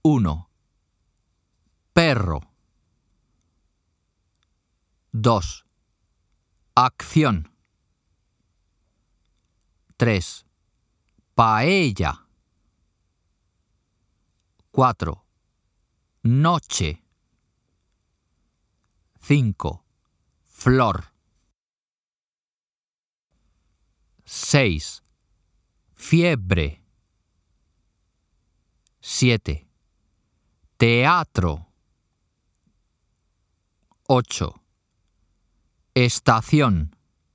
1. Perro. 2. Acción. 3. Paella. 4. Noche. 5. Flor. 6. Fiebre. 7. Teatro. 8. Estación.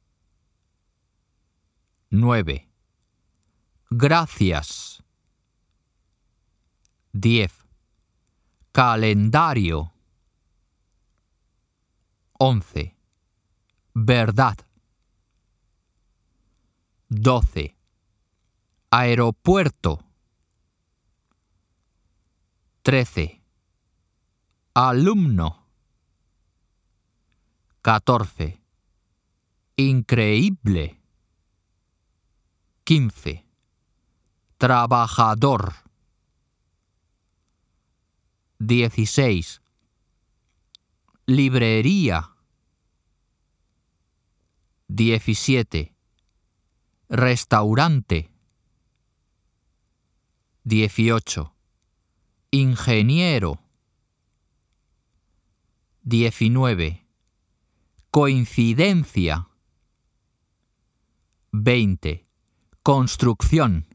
9. Gracias. 10. Calendario. 11. Verdad. 12. Aeropuerto. 13. Alumno. 14. Increíble. 15. Trabajador. 16. Librería. 17. Restaurante. 18. Ingeniero. 19. Coincidencia. 20. Construcción.